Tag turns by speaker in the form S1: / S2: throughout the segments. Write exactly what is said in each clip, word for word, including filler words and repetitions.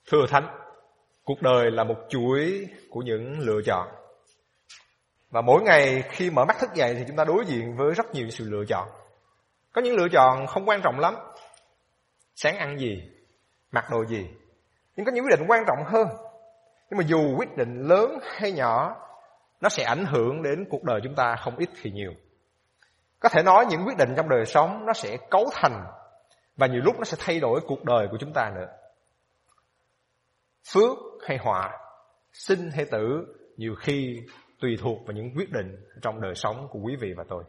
S1: Thưa Thánh, cuộc đời là một chuỗi của những lựa chọn. Và mỗi ngày khi mở mắt thức dậy thì chúng ta đối diện với rất nhiều sự lựa chọn. Có những lựa chọn không quan trọng lắm. Sáng ăn gì, mặc đồ gì. Nhưng có những quyết định quan trọng hơn. Nhưng mà dù quyết định lớn hay nhỏ, nó sẽ ảnh hưởng đến cuộc đời chúng ta không ít thì nhiều. Có thể nói những quyết định trong đời sống nó sẽ cấu thành và nhiều lúc nó sẽ thay đổi cuộc đời của chúng ta nữa. Phước hay họa, sinh hay tử, nhiều khi tùy thuộc vào những quyết định trong đời sống của quý vị và tôi.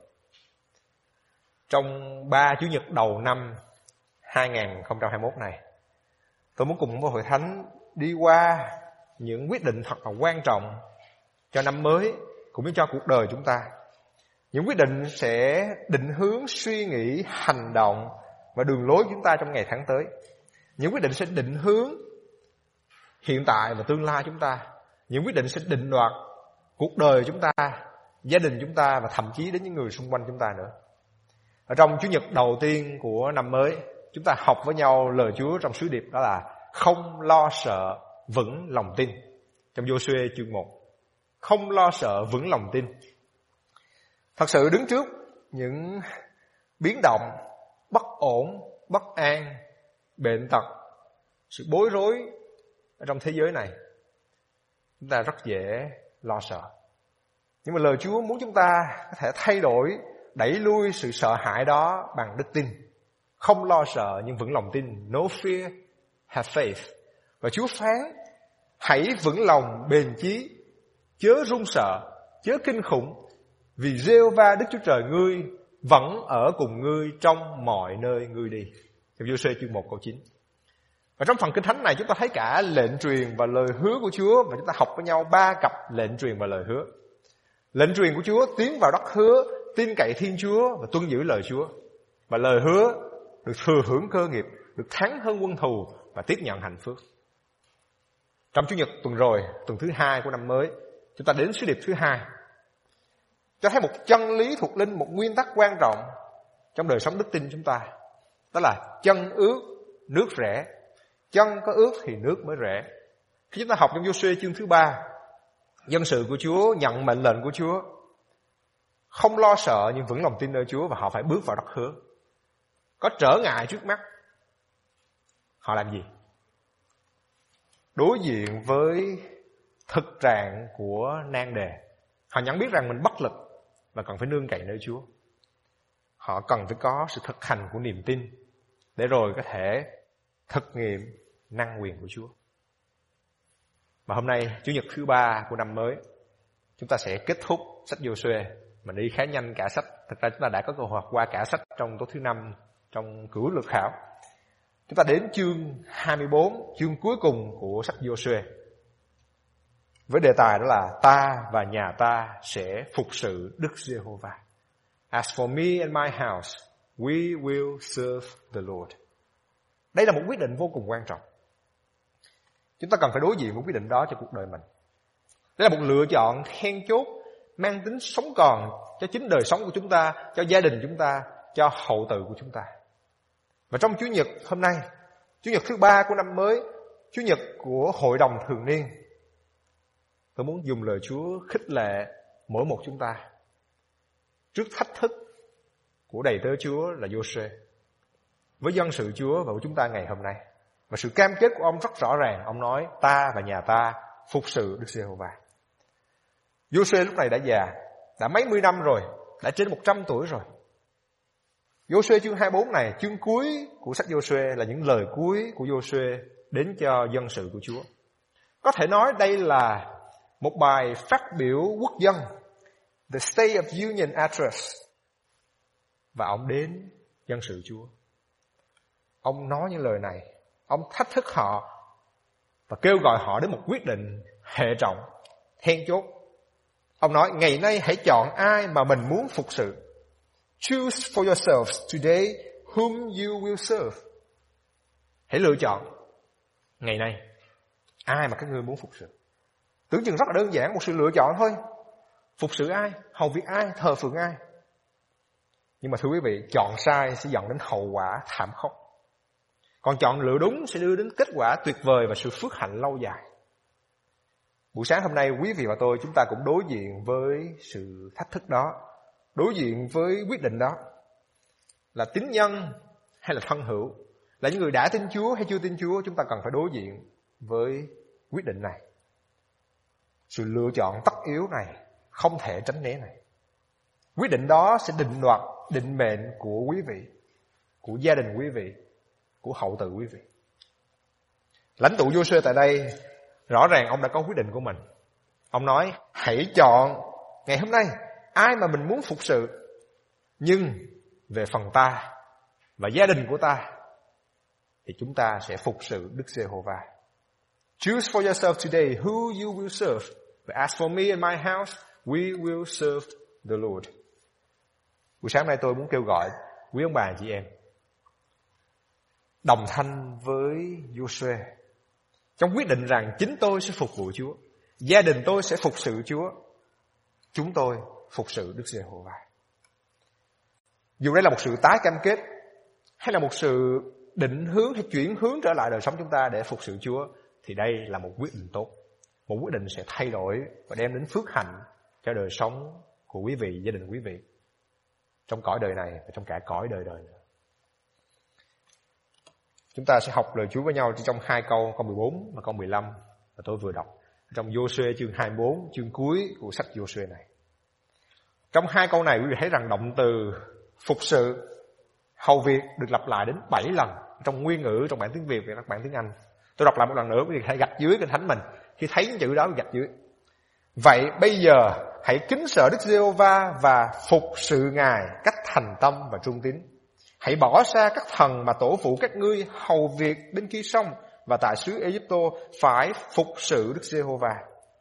S1: Trong ba Chủ nhật đầu năm hai không hai mốt này, tôi muốn cùng với Hội Thánh đi qua những quyết định thật là quan trọng cho năm mới cũng như cho cuộc đời chúng ta. Những quyết định sẽ định hướng suy nghĩ, hành động và đường lối của chúng ta trong ngày tháng tới. Những quyết định sẽ định hướng hiện tại và tương lai chúng ta. Những quyết định sẽ định đoạt cuộc đời chúng ta, gia đình chúng ta và thậm chí đến những người xung quanh chúng ta nữa. Ở trong Chủ nhật đầu tiên của năm mới, chúng ta học với nhau lời Chúa trong sứ điệp, đó là không lo sợ, vững lòng tin. Trong Giô-suê chương một, không lo sợ, vững lòng tin. Thật sự đứng trước những biến động, bất ổn, bất an, bệnh tật, sự bối rối ở trong thế giới này, chúng ta rất dễ lo sợ. Nhưng mà lời Chúa muốn chúng ta có thể thay đổi, đẩy lui sự sợ hãi đó bằng đức tin. Không lo sợ nhưng vững lòng tin. No fear, have faith. Và Chúa phán, hãy vững lòng bền chí, chớ run sợ, chớ kinh khủng, vì Giê-hô-va Đức Chúa Trời ngươi vẫn ở cùng ngươi trong mọi nơi ngươi đi. Trong Giô-suê chương một câu chín. Và trong phần Kinh Thánh này chúng ta thấy cả lệnh truyền và lời hứa của Chúa. Và chúng ta học với nhau ba cặp lệnh truyền và lời hứa. Lệnh truyền của Chúa tiến vào đất hứa, tin cậy Thiên Chúa và tuân giữ lời Chúa. Và lời hứa được thừa hưởng cơ nghiệp, được thắng hơn quân thù và tiếp nhận hạnh phúc. Trong Chủ nhật tuần rồi, tuần thứ hai của năm mới, chúng ta đến sứ điệp thứ hai, cho thấy một chân lý thuộc linh, một nguyên tắc quan trọng trong đời sống đức tin chúng ta. Đó là chân ướt, nước rẽ. Chân có ướt thì nước mới rẽ. Khi chúng ta học trong Giô-suê chương thứ ba, dân sự của Chúa nhận mệnh lệnh của Chúa, không lo sợ nhưng vững lòng tin nơi Chúa, và họ phải bước vào đất hứa. Có trở ngại trước mắt, họ làm gì? Đối diện với thực trạng của nan đề, họ nhận biết rằng mình bất lực và cần phải nương cậy nơi Chúa. Họ cần phải có sự thực hành của niềm tin để rồi có thể thực nghiệm năng quyền của Chúa. Và hôm nay, Chủ nhật thứ ba của năm mới, chúng ta sẽ kết thúc sách Giô-suê. Mình đi khá nhanh cả sách. Thực ra chúng ta đã có cơ hội qua cả sách trong tối thứ năm trong cửu lược khảo. Chúng ta đến chương hai mươi bốn, chương cuối cùng của sách Giô-suê, với đề tài đó là ta và nhà ta sẽ phục sự Đức Giê-hô-va. As for me and my house, we will serve the Lord. Đây là một quyết định vô cùng quan trọng. Chúng ta cần phải đối diện với quyết định đó cho cuộc đời mình. Đây là một lựa chọn then chốt, mang tính sống còn cho chính đời sống của chúng ta, cho gia đình chúng ta, cho hậu tự của chúng ta. Và trong Chủ nhật hôm nay, Chủ nhật thứ ba của năm mới, Chủ nhật của Hội đồng Thường niên, tôi muốn dùng lời Chúa khích lệ mỗi một chúng ta trước thách thức của đầy tớ Chúa là Giô-suê, với dân sự Chúa và của chúng ta ngày hôm nay. Và sự cam kết của ông rất rõ ràng. Ông nói ta và nhà ta phục sự Đức Giê-hô-va. Giô-suê lúc này đã già, đã mấy mươi năm rồi, đã trên một trăm tuổi rồi. Giô-suê chương hai mươi bốn này, chương cuối của sách Giô-suê, là những lời cuối của Giô-suê đến cho dân sự của Chúa. Có thể nói đây là một bài phát biểu quốc dân, The State of Union Address. Và ông đến dân sự Chúa. Ông nói những lời này, ông thách thức họ và kêu gọi họ đến một quyết định hệ trọng, then chốt. Ông nói, ngày nay hãy chọn ai mà mình muốn phục sự. Choose for yourselves today whom you will serve. Hãy lựa chọn ngày nay ai mà các ngươi muốn phục sự. Tưởng chừng rất là đơn giản, một sự lựa chọn thôi. Phục sự ai, hầu việc ai, thờ phượng ai. Nhưng mà thưa quý vị, chọn sai sẽ dẫn đến hậu quả thảm khốc. Còn chọn lựa đúng sẽ đưa đến kết quả tuyệt vời và sự phước hạnh lâu dài. Buổi sáng hôm nay quý vị và tôi chúng ta cũng đối diện với sự thách thức đó, đối diện với quyết định đó. Là tín nhân hay là thân hữu, là những người đã tin Chúa hay chưa tin Chúa, chúng ta cần phải đối diện với quyết định này. Sự lựa chọn tất yếu này, không thể tránh né này. Quyết định đó sẽ định đoạt định mệnh của quý vị, của gia đình quý vị, của hậu tự quý vị. Lãnh tụ Giô-suê tại đây, rõ ràng ông đã có quyết định của mình. Ông nói, hãy chọn ngày hôm nay ai mà mình muốn phục sự. Nhưng về phần ta và gia đình của ta thì chúng ta sẽ phục sự Đức Giê-hô-va. Choose for yourself today who you will serve. But as for me and my house, we will serve the Lord. Buổi sáng nay tôi muốn kêu gọi quý ông bà chị em đồng thanh với Giô-suê trong quyết định rằng chính tôi sẽ phục vụ Chúa, gia đình tôi sẽ phục sự Chúa, chúng tôi phục sự Đức Giê-hô-va. Dù đây là một sự tái cam kết hay là một sự định hướng hay chuyển hướng trở lại đời sống chúng ta để phục sự Chúa, thì đây là một quyết định tốt. Một quyết định sẽ thay đổi và đem đến phước hạnh cho đời sống của quý vị, gia đình quý vị, trong cõi đời này và trong cả cõi đời đời nữa. Chúng ta sẽ học lời Chúa với nhau trong hai câu, câu mười bốn và câu mười lăm mà tôi vừa đọc. Trong Giô-suê chương hai mươi bốn, chương cuối của sách Giô-suê này. Trong hai câu này quý vị thấy rằng động từ phục sự, hầu việc được lặp lại đến bảy lần trong nguyên ngữ, trong bản tiếng Việt và các bản tiếng Anh. Tôi đọc lại một lần nữa, quý vị hãy gạch dưới kinh thánh mình. Khi thấy những chữ đó gạch dưới. Vậy bây giờ hãy kính sợ Đức Giê-hô-va và phục sự Ngài cách thành tâm và trung tín. Hãy bỏ xa các thần mà tổ phụ các ngươi hầu việc bên kia sông và tại xứ Ê-díp-tô phải phục sự Đức Giê-hô-va.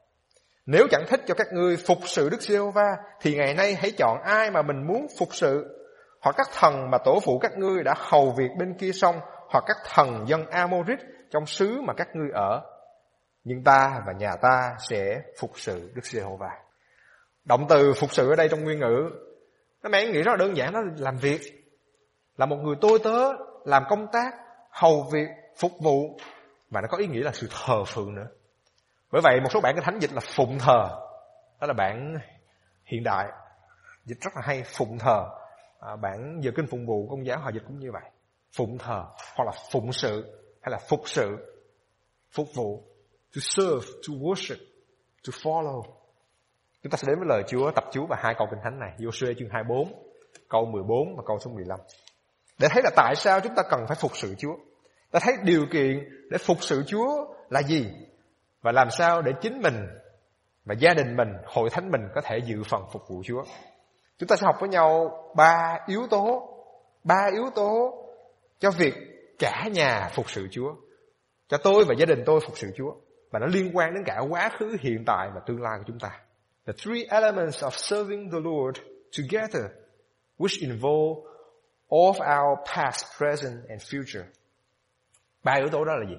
S1: Nếu chẳng thích cho các ngươi phục sự Đức Giê-hô-va thì ngày nay hãy chọn ai mà mình muốn phục sự, hoặc các thần mà tổ phụ các ngươi đã hầu việc bên kia sông, hoặc các thần dân A-mô-rít trong xứ mà các ngươi ở. Nhưng ta và nhà ta sẽ phục sự Đức Giê-hô-va. Động từ phục sự ở đây trong nguyên ngữ nó mang ý nghĩa rất là đơn giản, nó là làm việc, là một người tôi tớ, làm công tác, hầu việc, phục vụ, và nó có ý nghĩa là sự thờ phượng nữa. Bởi vậy một số bản kinh thánh dịch là phụng thờ, đó là bản hiện đại dịch rất là hay, phụng thờ. À, bản giờ kinh phụng vụ Công giáo họ dịch cũng như vậy, phụng thờ hoặc là phụng sự hay là phục sự, phục vụ, to serve, to worship, to follow. Chúng ta sẽ đến với lời Chúa, tập chú vào hai câu kinh thánh này, Giô-suê chương hai mươi bốn, câu mười bốn và câu số mười lăm. Để thấy là tại sao chúng ta cần phải phục sự Chúa. Ta thấy điều kiện để phục sự Chúa là gì, và làm sao để chính mình và gia đình mình, hội thánh mình có thể dự phần phục vụ Chúa. Chúng ta sẽ học với nhau ba yếu tố, ba yếu tố cho việc cả nhà phục sự Chúa, cho tôi và gia đình tôi phục sự Chúa, và nó liên quan đến cả quá khứ, hiện tại và tương lai của chúng ta. The three elements of serving the Lord together, which involve all of our past, present and future. Ba yếu tố đó là gì?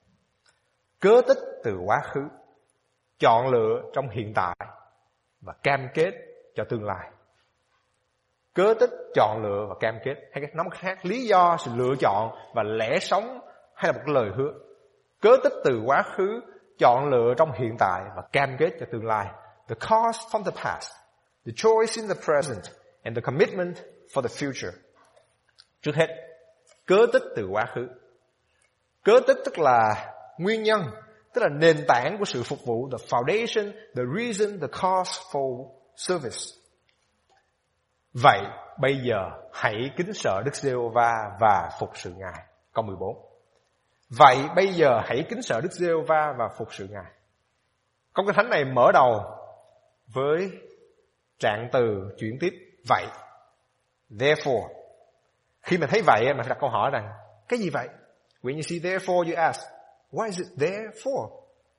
S1: Cớ tích từ quá khứ, chọn lựa trong hiện tại và cam kết cho tương lai. Cớ tích, chọn lựa và cam kết, hay cách nói khác, lý do, sự lựa chọn và lẽ sống, hay là một lời hứa. Cớ tích từ quá khứ, chọn lựa trong hiện tại và cam kết cho tương lai. The cause from the past, the choice in the present and the commitment for the future. Trước hết, cớ tích từ quá khứ. Cớ tích tức là nguyên nhân, tức là nền tảng của sự phục vụ, the foundation, the reason, the cause for service. Vậy bây giờ hãy kính sợ Đức Giê-hô-va và phục sự Ngài. Câu mười bốn. Vậy bây giờ hãy kính sợ Đức Giê-hô-va và phục sự Ngài. Câu kinh thánh này mở đầu với trạng từ chuyển tiếp vậy. Therefore. Khi mình thấy vậy, mình phải đặt câu hỏi rằng cái gì vậy? When you see therefore, you ask, what is it there for?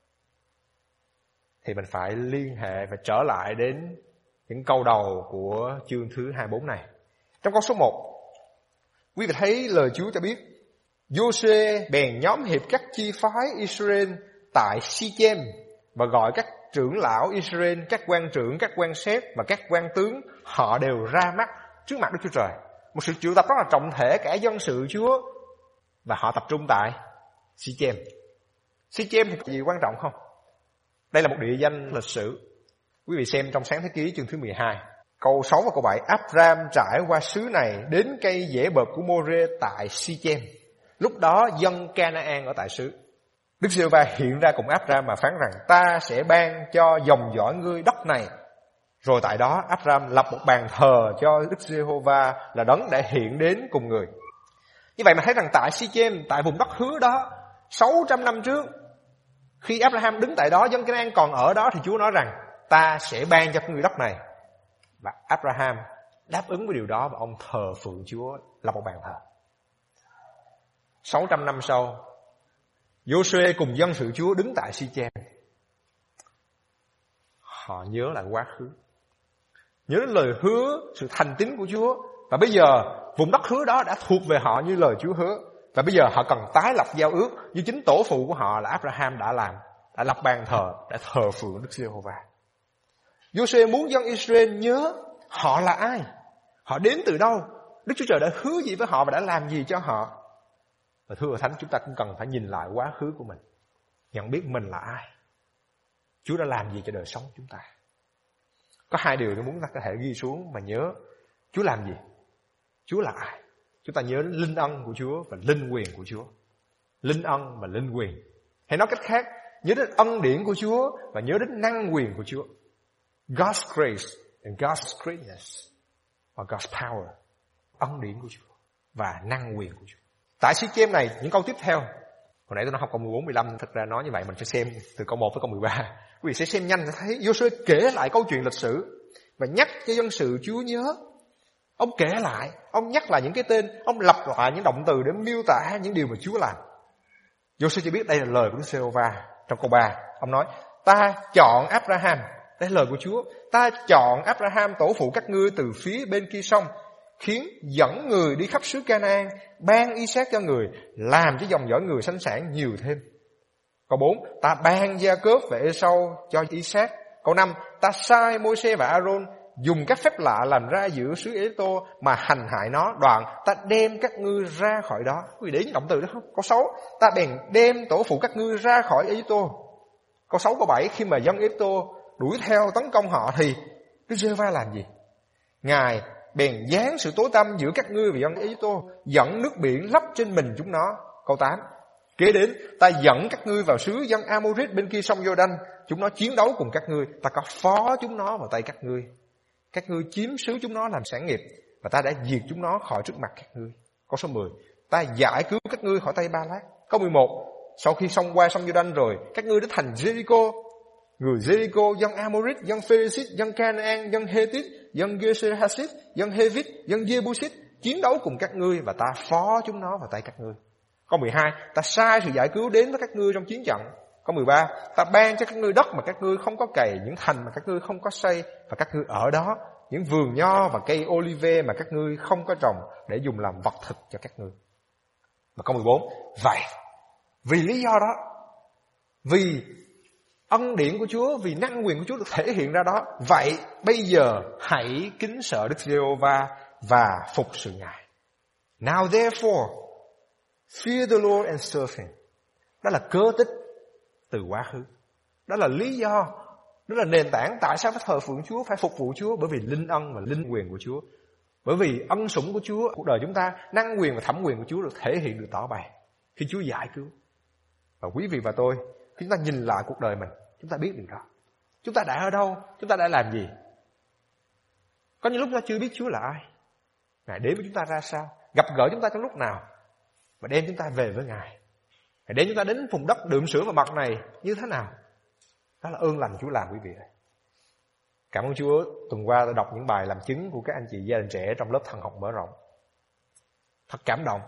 S1: Thì mình phải liên hệ và trở lại đến những câu đầu của chương thứ hai mươi bốn này. Trong câu số một, quý vị thấy lời Chúa cho biết, Giô-suê bèn nhóm hiệp các chi phái Israel tại Si-chem và gọi các trưởng lão Israel, các quan trưởng, các quan xét và các quan tướng, họ đều ra mắt trước mặt Đức Chúa Trời. Một sự triệu tập rất là trọng thể, cả dân sự Chúa Và họ tập trung tại Sichem. Sichem thì gì quan trọng không? Đây là một địa danh lịch sử. Quý vị xem trong Sáng Thế Ký chương thứ mười hai, câu sáu và câu bảy. Abram trải qua xứ này đến cây dễ bợp của More tại Sichem. Lúc đó dân Canaan ở tại xứ. Đức Giê-hô-va hiện ra cùng Abram mà phán rằng: ta sẽ ban cho dòng dõi ngươi đất này. Rồi tại đó Abram lập một bàn thờ cho Đức Giê-hô-va là đấng đã hiện đến cùng người. Như vậy mà thấy rằng tại Sichem, tại vùng đất hứa đó, sáu trăm năm trước, khi Abraham đứng tại đó, dân Canaan còn ở đó, thì Chúa nói rằng: ta sẽ ban cho người đất này. Và Abraham đáp ứng với điều đó và ông thờ phượng Chúa, lập một bàn thờ. sáu trăm năm sau, Giô-suê cùng dân sự Chúa đứng tại Sichem. Họ nhớ lại quá khứ, nhớ đến lời hứa, sự thành tín của Chúa. Và bây giờ vùng đất hứa đó đã thuộc về họ như lời Chúa hứa. Và bây giờ họ cần tái lập giao ước như chính tổ phụ của họ là Abraham đã làm, đã lập bàn thờ, đã thờ phượng Đức Giê-hô-va. Giô-suê muốn dân Israel nhớ họ là ai, họ đến từ đâu, Đức Chúa Trời đã hứa gì với họ và đã làm gì cho họ. Và thưa Hội Thánh, chúng ta cũng cần phải nhìn lại quá khứ của mình, nhận biết mình là ai, Chúa đã làm gì cho đời sống chúng ta. Có hai điều tôi muốn chúng ta có thể ghi xuống mà nhớ. Chúa làm gì? Chúa là ai? Chúng ta nhớ đến linh ân của Chúa và linh quyền của Chúa. Linh ân và linh quyền. Hay nói cách khác, nhớ đến ân điển của Chúa và nhớ đến năng quyền của Chúa. God's grace and God's greatness or God's power. Ân điển của Chúa và năng quyền của Chúa. Tại Sichem này, những câu tiếp theo, hồi nãy tôi nói học câu mười bốn, mười lăm, thật ra nói như vậy mình phải xem từ câu một tới câu mười ba. Quý vị sẽ xem nhanh sẽ thấy Giô-suê kể lại câu chuyện lịch sử và nhắc cho dân sự Chúa nhớ. Ông kể lại, ông nhắc lại những cái tên, ông lặp lại những động từ để miêu tả những điều mà Chúa làm. Giô-suê chỉ biết đây là lời của Đức Giê-hô-va. Trong câu ba, ông nói: ta chọn Abraham, đây là lời của Chúa, ta chọn Abraham tổ phụ các ngươi từ phía bên kia sông, khiến dẫn người đi khắp xứ Canaan, ban Isaac cho người, làm cho dòng dõi người sanh sản nhiều thêm. Câu bốn, ta ban Gia-cốp và Ê-sau cho Isaac. Câu năm, ta sai Môi-se và A-rôn dùng các phép lạ làm ra giữa xứ Ê-tô mà hành hại nó, đoạn ta đem các ngươi ra khỏi đó. Quý vị để ý động từ đó không? Câu sáu, ta bèn đem tổ phụ các ngươi ra khỏi Ê-tô. Câu sáu, câu bảy, khi mà dân Ê-tô đuổi theo tấn công họ thì Đức Giê-hô-va làm gì? Ngài bèn giáng sự tối tăm giữa các ngươi và dân Ê-tô, dẫn nước biển lấp trên mình chúng nó. Câu tám, kế đến ta dẫn các ngươi vào xứ dân Amorit bên kia sông Giô-đanh, chúng nó chiến đấu cùng các ngươi, ta có phó chúng nó vào tay các ngươi, các ngươi chiếm xứ chúng nó làm sản nghiệp, và ta đã diệt chúng nó khỏi trước mặt các ngươi. Câu số mười, ta giải cứu các ngươi khỏi tay Ba-lát. Câu mười một, sau khi xông qua sông Giô-đanh rồi, các ngươi đã thành Jericho, người Jericho, dân Amorit, dân Pheresit, dân Canaan, dân Hethit, dân Geserasit, dân Hevit, dân Jebusit chiến đấu cùng các ngươi, và ta phó chúng nó vào tay các ngươi. Câu mười hai, ta sai sự giải cứu đến với các ngươi trong chiến trận. Câu mười ba, ta ban cho các ngươi đất mà các ngươi không có cày, những thành mà các ngươi không có xây, và các ngươi ở đó, những vườn nho và cây olive mà các ngươi không có trồng, để dùng làm vật thực cho các ngươi. Và câu mười bốn, vậy vì lý do đó, vì ân điển của Chúa, vì năng quyền của Chúa được thể hiện ra đó, vậy bây giờ hãy kính sợ Đức Giê-hô-va và phục sự Ngài. Now therefore fear the Lord and serve Him. Đó là cớ tích từ quá khứ. Đó là lý do, đó là nền tảng tại sao phải thờ phượng Chúa, phải phục vụ Chúa, bởi vì linh ân và linh quyền của Chúa. Bởi vì ân sủng của Chúa, cuộc đời chúng ta, năng quyền và thẩm quyền của Chúa được thể hiện, được tỏ bày khi Chúa giải cứu. Và quý vị và tôi, khi chúng ta nhìn lại cuộc đời mình, chúng ta biết điều đó. Chúng ta đã ở đâu? Chúng ta đã làm gì? Có những lúc chúng ta chưa biết Chúa là ai, Ngài đến với chúng ta ra sao, gặp gỡ chúng ta trong lúc nào, và đem chúng ta về với Ngài. Ngài đem chúng ta đến vùng đất đượm sữa và mật này như thế nào? Đó là ơn lành Chúa làm, quý vị ơi. Cảm ơn Chúa, tuần qua tôi đọc những bài làm chứng của các anh chị gia đình trẻ trong lớp thần học mở rộng. Thật cảm động.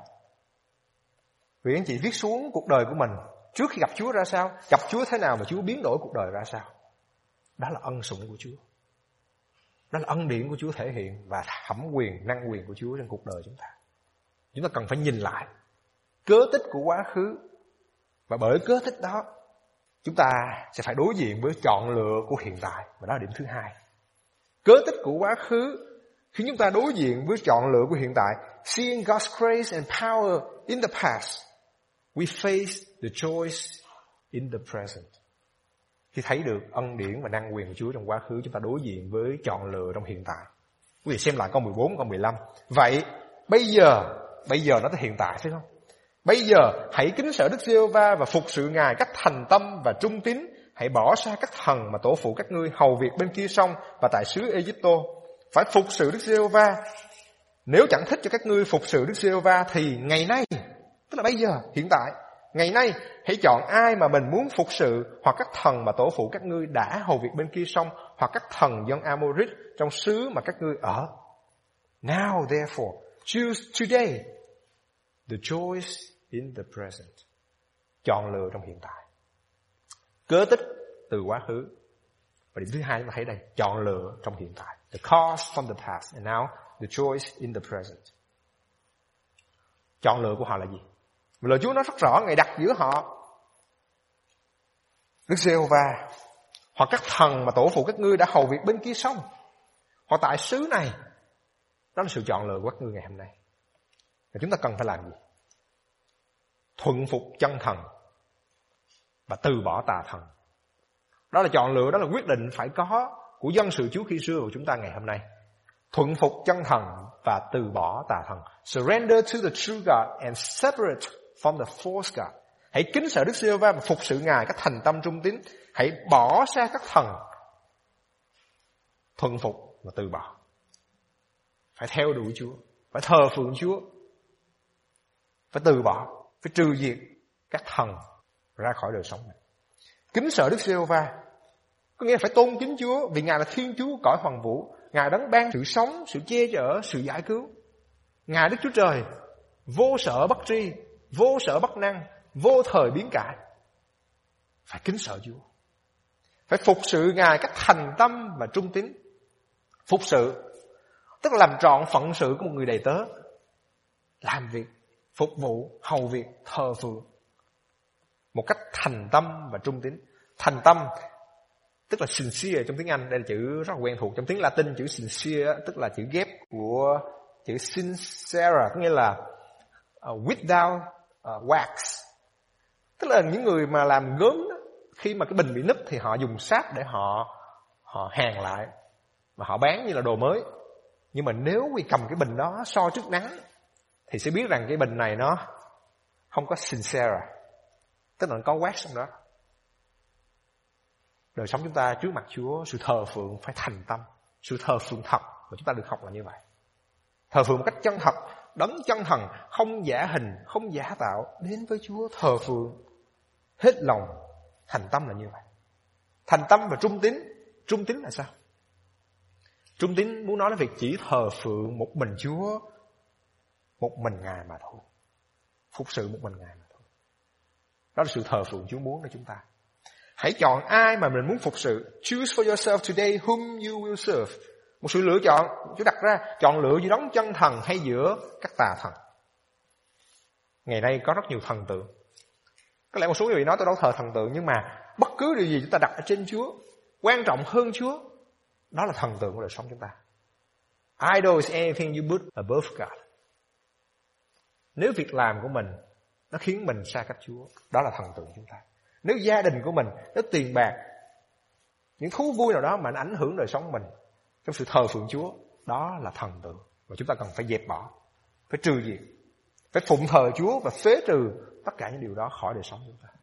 S1: Vì anh chị viết xuống cuộc đời của mình trước khi gặp Chúa ra sao, gặp Chúa thế nào mà Chúa biến đổi cuộc đời ra sao. Đó là ân sủng của Chúa. Đó là ân điển của Chúa thể hiện và thẩm quyền, năng quyền của Chúa trong cuộc đời chúng ta. Chúng ta cần phải nhìn lại cớ tích của quá khứ, và bởi cớ tích đó chúng ta sẽ phải đối diện với chọn lựa của hiện tại. Và đó là điểm thứ hai. Cớ tích của quá khứ Khi chúng ta đối diện với chọn lựa của hiện tại, seeing God's grace and power in the past, we face the joys in the present. Khi thấy được ân điển và năng quyền của Chúa trong quá khứ, chúng ta đối diện với chọn lựa trong hiện tại. Quý vị xem lại câu mười bốn, câu mười lăm. Vậy, bây giờ, bây giờ nó tới hiện tại phải không? Bây giờ, hãy kính sợ Đức Giê-hô-va và phục sự Ngài cách thành tâm và trung tín. Hãy bỏ xa các thần mà tổ phụ các ngươi hầu việc bên kia sông và tại xứ Ê-díp-tô. Phải phục sự Đức Giê-hô-va. Nếu chẳng thích cho các ngươi phục sự Đức Giê-hô-va thì ngày nay, tức là bây giờ, hiện tại, ngày nay hãy chọn ai mà mình muốn phục sự, hoặc các thần mà tổ phụ các ngươi đã hầu việc bên kia sông, hoặc các thần dân Amorit trong xứ mà các ngươi ở. Now therefore choose today the joys in the present. Chọn lựa trong hiện tại. Cớ tích từ quá khứ. Và điểm thứ hai chúng ta thấy đây, chọn lựa trong hiện tại. The cause from the past and now the choice in the present. Chọn lựa của họ là gì? Lời Chúa nói rất rõ, Ngài đặt giữa họ Đức Giê-hô-va hoặc các thần mà tổ phụ các ngươi đã hầu việc bên kia sông, hoặc tại xứ này. Đó là sự chọn lựa của các ngươi ngày hôm nay. Và chúng ta cần phải làm gì? Thuận phục chân thần và từ bỏ tà thần. Đó là chọn lựa, đó là quyết định phải có của dân sự Chúa khi xưa của chúng ta ngày hôm nay. Thuận phục chân thần và từ bỏ tà thần. Surrender to the true God and separate from the false God. Hãy kính sợ Đức Giê-hô-va và phục sự Ngài cách thành tâm trung tín. Hãy bỏ xa các thần. Thuận phục và từ bỏ. Phải theo đuổi Chúa, phải thờ phượng Chúa, phải từ bỏ, phải trừ diệt các thần ra khỏi đời sống này. Kính sợ Đức Giê-hô-va có nghĩa là phải tôn kính Chúa, vì Ngài là Thiên Chúa cõi hoàng vũ. Ngài đấng ban sự sống, sự che chở, sự giải cứu. Ngài Đức Chúa Trời vô sở bất tri, vô sở bất năng, vô thời biến cải. Phải kính sợ Chúa, phải phục sự Ngài cách thành tâm và trung tín. Phục sự tức là làm trọn phận sự của một người đầy tớ, làm việc, phục vụ, hầu việc, thờ phượng một cách thành tâm và trung tín. Thành tâm tức là sincere trong tiếng Anh, đây là chữ rất là quen thuộc. Trong tiếng Latin chữ sincere tức là chữ ghép của chữ sincera, có nghĩa là uh, without uh, wax. Tức là những người mà làm gốm đó, khi mà cái bình bị nứt thì họ dùng sáp để họ họ hàn lại và họ bán như là đồ mới. Nhưng mà nếu quý cầm cái bình đó soi trước nắng thì sẽ biết rằng cái bình này nó không có sincera, tức là nó có wax trong đó. Đời sống chúng ta trước mặt Chúa, sự thờ phượng phải thành tâm, sự thờ phượng thật, và chúng ta được học là như vậy. Thờ phượng một cách chân thật, đấng chân thần, không giả hình, không giả tạo, đến với Chúa thờ phượng hết lòng, thành tâm là như vậy. Thành tâm và trung tín. Trung tín là sao? Trung tín muốn nói đến việc chỉ thờ phượng một mình Chúa, một mình Ngài mà thôi. Phục sự một mình Ngài mà thôi. Đó là sự thờ phượng Chúa muốn cho chúng ta. Hãy chọn ai mà mình muốn phục sự. Choose for yourself today whom you will serve. Một sự lựa chọn Chúa đặt ra, chọn lựa giữa đấng chân thần hay giữa các tà thần. Ngày nay có rất nhiều thần tượng. Có lẽ một số người nói tôi đâu thờ thần tượng, nhưng mà bất cứ điều gì chúng ta đặt ở trên Chúa, quan trọng hơn Chúa, đó là thần tượng của đời sống chúng ta. Idol is anything you put above God. Nếu việc làm của mình nó khiến mình xa cách Chúa, đó là thần tượng chúng ta. Nếu gia đình của mình, nếu tiền bạc, những thú vui nào đó mà nó ảnh hưởng đời sống mình trong sự thờ phượng Chúa, đó là thần tượng mà chúng ta cần phải dẹp bỏ, phải trừ diệt, phải phụng thờ Chúa và phế trừ tất cả những điều đó khỏi đời sống chúng ta.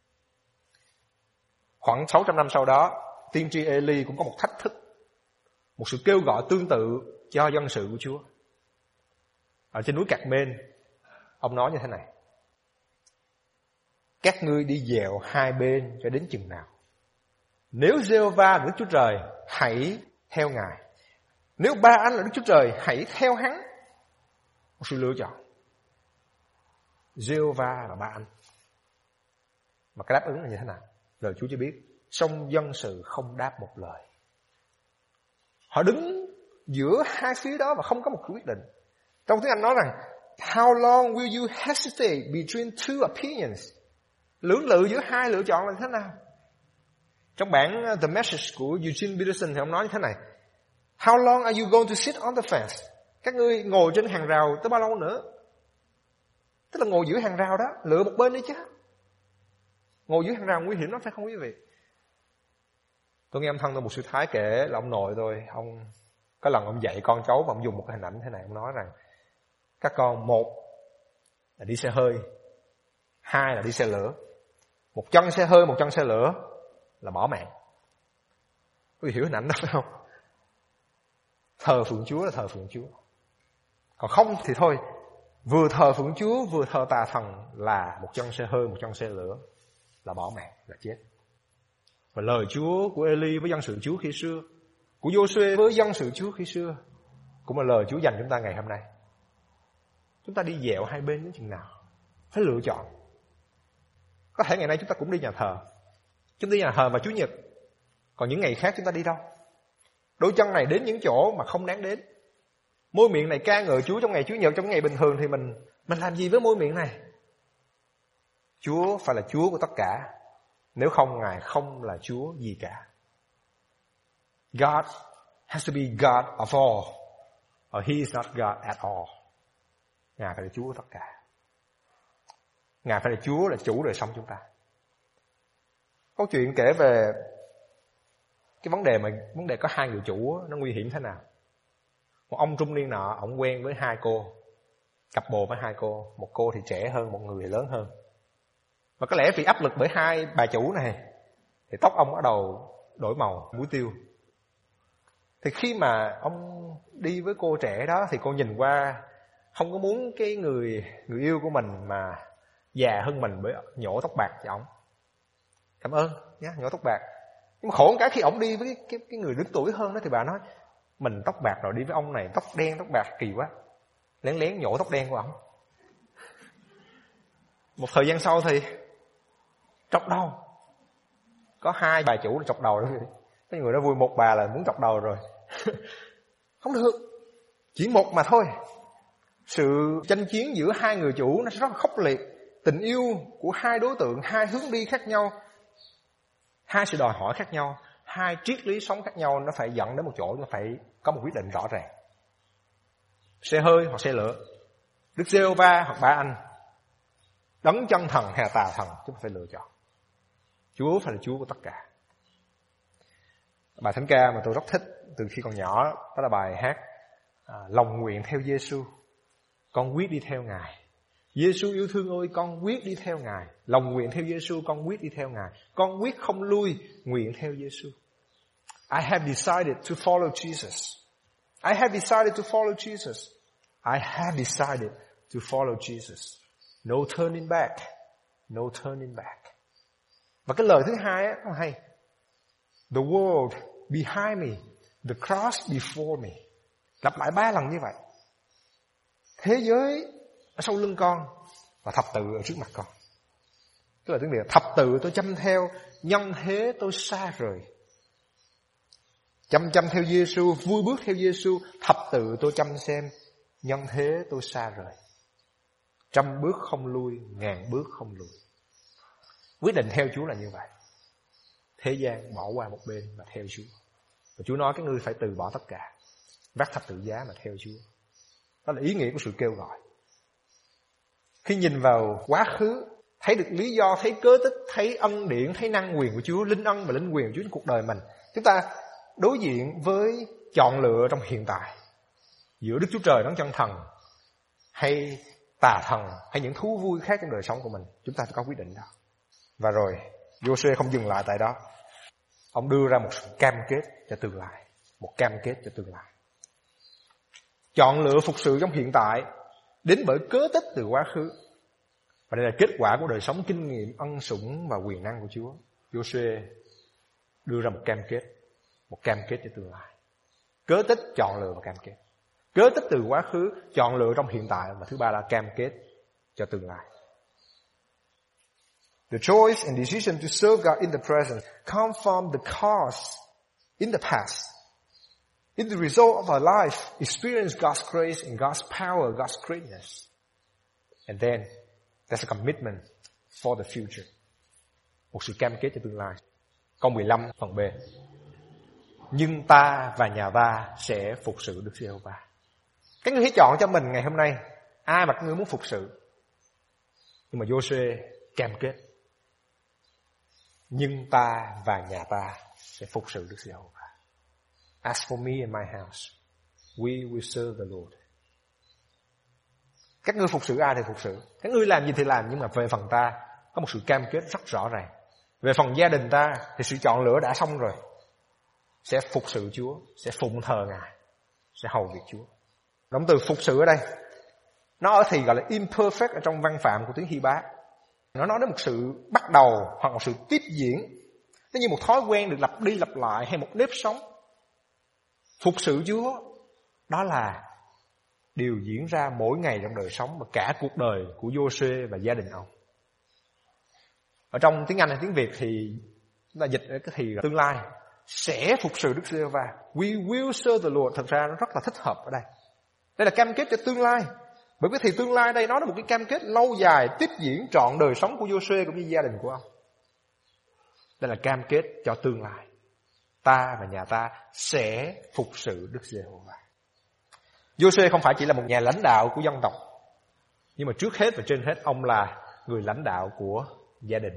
S1: Khoảng sáu trăm năm sau đó, tiên tri Ê-li cũng có một thách thức, một sự kêu gọi tương tự cho dân sự của Chúa. Ở trên núi Cạc-mên, ông nói như thế này: các ngươi đi dèo hai bên cho đến chừng nào? Nếu Giê-hô-va là Đức Chúa Trời, hãy theo Ngài. Nếu ba anh là Đức Chúa Trời, hãy theo Hắn. Một sự lựa chọn. Giê-hô-va là ba anh. Mà cái đáp ứng là như thế nào? Lời Chúa cho biết, song dân sự không đáp một lời. Họ đứng giữa hai phía đó và không có một quyết định. Trong tiếng Anh nói rằng, how long will you hesitate between two opinions? Lưỡng lự giữa hai lựa chọn là thế nào? Trong bản The Message của Eugene Peterson thì ông nói như thế này: How long are you going to sit on the fence? Các ngươi ngồi trên hàng rào tới bao lâu nữa? Tức là ngồi giữa hàng rào đó, lựa một bên đi chứ. Ngồi giữa hàng rào nguy hiểm lắm phải không quý vị? Tôi nghe ông thân tôi một sư thái kể là ông nội tôi, ông có lần ông dạy con cháu mà ông dùng một cái hình ảnh thế này, ông nói rằng các con, một là đi xe hơi, hai là đi xe lửa. Một chân xe hơi, một chân xe lửa là bỏ mạng. Quý vị hiểu hình ảnh đó phải không? Thờ phượng Chúa là thờ phượng Chúa. Còn không thì thôi, vừa thờ phượng Chúa vừa thờ tà thần là một chân xe hơi, một chân xe lửa là bỏ mạng, là chết. Và lời Chúa của Eli với dân sự Chúa khi xưa, của Giô-suê với dân sự Chúa khi xưa, cũng là lời Chúa dành chúng ta ngày hôm nay. Chúng ta đi dẹo hai bên đến chừng nào? Phải lựa chọn. Có thể ngày nay chúng ta cũng đi nhà thờ, chúng ta đi nhà thờ vào Chủ nhật, còn những ngày khác chúng ta đi đâu? Đôi chân này đến những chỗ mà không đáng đến. Môi miệng này ca ngợi Chúa trong ngày Chủ nhật, trong ngày bình thường thì mình mình làm gì với môi miệng này? Chúa phải là Chúa của tất cả. Nếu không, Ngài không là Chúa gì cả. God has to be God of all, or He is not God at all. Ngài phải là Chúa của tất cả. Ngài phải là Chúa, là chủ đời sống chúng ta. Câu chuyện kể về cái vấn đề mà vấn đề có hai người chủ nó nguy hiểm thế nào. Một ông trung niên nọ, ông quen với hai cô, cặp bồ với hai cô. Một cô thì trẻ hơn, một người thì lớn hơn. Và có lẽ vì áp lực bởi hai bà chủ này thì tóc ông bắt đầu đổi màu muối tiêu. Thì khi mà ông đi với cô trẻ đó thì cô nhìn qua, không có muốn cái người người yêu của mình mà già hơn mình bởi nhổ tóc bạc cho ông. Cảm ơn nhé, nhổ tóc bạc. Nhưng mà khổ một cái khi ông đi với cái, cái, cái người lớn tuổi hơn đó thì bà nói mình tóc bạc rồi đi với ông này tóc đen tóc bạc kỳ quá, lén lén nhổ tóc đen của ông. Một thời gian sau thì chọc đầu. Có hai bà chủ là chọc đầu đó. Cái người đó vui, một bà là muốn chọc đầu rồi. Không được, chỉ một mà thôi. Sự tranh chiến giữa hai người chủ nó rất là khốc liệt. Tình yêu của hai đối tượng, hai hướng đi khác nhau, hai sự đòi hỏi khác nhau, hai triết lý sống khác nhau, nó phải dẫn đến một chỗ, nó phải có một quyết định rõ ràng. Xe hơi hoặc xe lửa, Đức Giê-hô-va hoặc ba anh, đấng chân thần hay là tà thần, chúng ta phải lựa chọn. Chúa phải là Chúa của tất cả. Bài thánh ca mà tôi rất thích từ khi còn nhỏ, đó là bài hát à, Lòng nguyện theo Giê-xu, con quyết đi theo Ngài. Giê-xu yêu thương ơi, con quyết đi theo Ngài. Lòng nguyện theo Giê-xu, con quyết đi theo Ngài. Con quyết không lui, nguyện theo Giê-xu. I have decided to follow Jesus. I have decided to follow Jesus. I have decided to follow Jesus. No turning back. No turning back. Và cái lời thứ hai á, nó hay. The world behind me, the cross before me. Lặp lại ba lần như vậy. Thế giới ở sau lưng con và thập tự ở trước mặt con. Tức là tiếng Việt, thập tự tôi chăm theo, nhân thế tôi xa rời. Chăm chăm theo Giê-xu, vui bước theo Giê-xu, thập tự tôi chăm xem, nhân thế tôi xa rời. Trăm bước không lui, ngàn bước không lùi. Quyết định theo Chúa là như vậy. Thế gian bỏ qua một bên và theo Chúa. Và Chúa nói các ngươi phải từ bỏ tất cả, vác thập tự giá mà theo Chúa. Đó là ý nghĩa của sự kêu gọi. Khi nhìn vào quá khứ, thấy được lý do, thấy cớ tích, thấy ân điển, thấy năng quyền của Chúa, linh ân và linh quyền của Chúa trong cuộc đời mình, chúng ta đối diện với chọn lựa trong hiện tại giữa Đức Chúa Trời đấng chân thần hay tà thần hay những thú vui khác trong đời sống của mình. Chúng ta phải có quyết định đó. Và rồi Giô-suê không dừng lại tại đó. Ông đưa ra một cam kết cho tương lai, một cam kết cho tương lai. Chọn lựa phục sự trong hiện tại đến bởi cớ tích từ quá khứ. Và đây là kết quả của đời sống kinh nghiệm ân sủng và quyền năng của Chúa. Giô-suê đưa ra một cam kết, một cam kết cho tương lai. Cớ tích, chọn lựa và cam kết. Cớ tích từ quá khứ, chọn lựa trong hiện tại, và thứ ba là cam kết cho tương lai. The choice and decision to serve God in the present come from the cause in the past. In the result of our life, experience God's grace and God's power, God's greatness. And then, there's a commitment for the future. Một sự cam kết cho tương lai. Câu mười lăm phần B. nhưng ta và nhà ta sẽ phục sự Đức Giê-hô-va. Các ngươi hãy chọn cho mình ngày hôm nay ai mà các ngươi muốn phục sự. Nhưng mà Giô-suê cam kết, nhưng ta và nhà ta sẽ phục sự Đức Giê-hô-va. As for me and my house, we will serve the Lord. Các ngươi phục sự ai thì phục sự, các ngươi làm gì thì làm, nhưng mà về phần ta có một sự cam kết rất rõ ràng. Về phần gia đình ta thì sự chọn lựa đã xong rồi. Sẽ phục sự Chúa, sẽ phụng thờ Ngài, sẽ hầu việc Chúa. Động từ phục sự ở đây, nó ở thì gọi là imperfect ở trong văn phạm của tiếng Hy-bá. Nó nói đến một sự bắt đầu hoặc một sự tiếp diễn. Nó như một thói quen được lặp đi lặp lại hay một nếp sống. Phục sự Chúa, đó là điều diễn ra mỗi ngày trong đời sống và cả cuộc đời của Giô-suê và gia đình ông. Ở trong tiếng Anh hay tiếng Việt thì chúng ta dịch ở cái thì tương lai, sẽ phục sự Đức Giê-hô-va. We will serve the Lord. Thật ra nó rất là thích hợp ở đây. Đây là cam kết cho tương lai. Bởi vì thì tương lai đây nó là một cái cam kết lâu dài, tiếp diễn trọn đời sống của Giô-suê cũng như gia đình của ông. Đây là cam kết cho tương lai. Ta và nhà ta sẽ phục sự Đức Giê-hô-va. Giô-suê không phải chỉ là một nhà lãnh đạo của dân tộc, nhưng mà trước hết và trên hết ông là người lãnh đạo của gia đình.